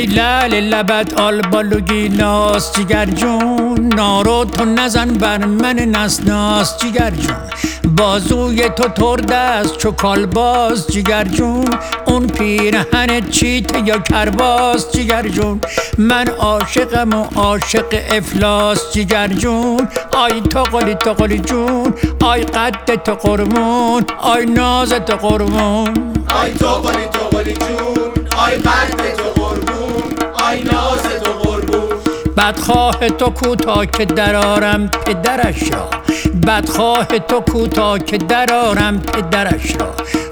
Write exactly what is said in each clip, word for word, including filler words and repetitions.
لعل لبت آلبالو گیلاس جگر جون، نارو تو نزن بر من نسناس جگر جون، بازوی تو ترد است چو کالباس جگر جون، اون پیرهن چیته یا کرباس جگر جون، من عاشقم و عاشق افلاس جگر جون، آی تو قلی تو قلی جون، آی قد تو قربون، آی ناز تو قربون، آی تو قلی تو قلی جون، آی قد تو قربون، آی ناز تو قربون. بدخواه تو کوتا که درارم پدرش را، بدخواه تو کوتا که درارم پدرش را،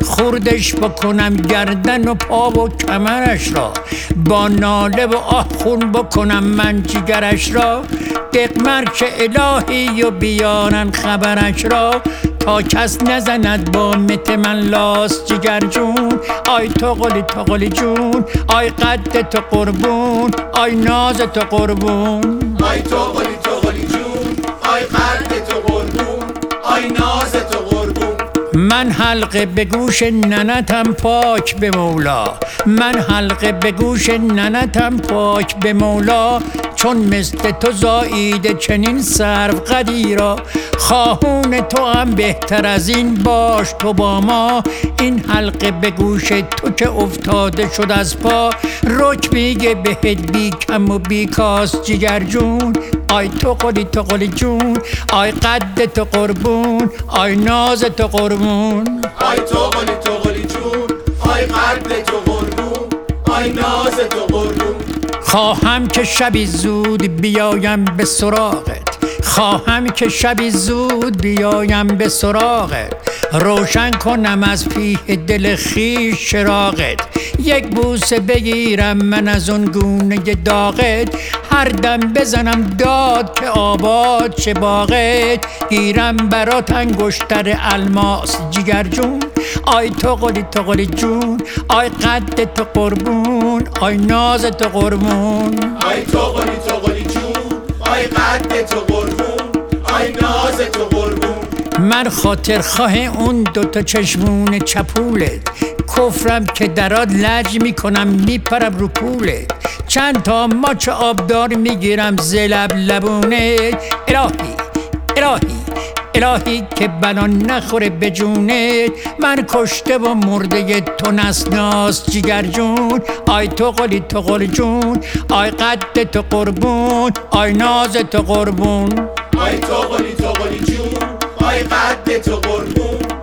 خوردش بکنم گردن و پا و کمرش را، با ناله و آه خون بکنم من جگرش را، دقمر که الهی و بیارن خبرش را، تا کس نزند با مت من لاس جگر جون، آی تو قلی تو قلی جون، آی قد تو قربون، آی ناز تو قربون، آی تو قلی تو قلی جون، آی قد تو قربون، آی ناز تو قربون. من حلقه به گوش ننتم پاک به مولا، من حلقه به گوش ننتم پاک به مولا، چون مثل تو زاییده چنین سرو قدیرا، خواهون تو هم بهتر از این باش تو با ما، این حلقه به گوش تو که افتاده شد از پا، رک میگه بهت بی کم و بی کاس جگر جون، آی تو قلی تو قلی جون، آی قد تو قربون، آی ناز تو قربون، آی تو قلی تو قلی جون، آی قد تو قربون، آی ناز تو قربون. خواهم که شبی زود بیایم به سراغت، خواهم که شبی زود بیایم به سراغت، روشن کنم از پیه دل خویش چراغت، یک بوسه بگیرم من از اون گونه داغت، هر دم بزنم داد که آباد چه باغت، گیرم برات انگشتر الماس جگر جون، آی تو قلی تو قلی جون، آی قد تو قربون، آی ناز تو قربون، آی تو قلی تو قلی جون، آی قد تو قربون، آی ناز تو قربون. من خاطر خواه اون دوتا چشمون چپولت، کفرم که درات لج میکنم میپرم رو پولت، چند تا ماچ آبدار میگیرم زلب لبونه، الهی الهی الهی که بلا نخوره به جونت، من کشته و مرده تو نسناس جگر جون، آی تو قلی تو قلی جون، آی قد تو قربون، آی ناز تو قربون، آی تو قلی تو قلی جون، آی قد تو قربون،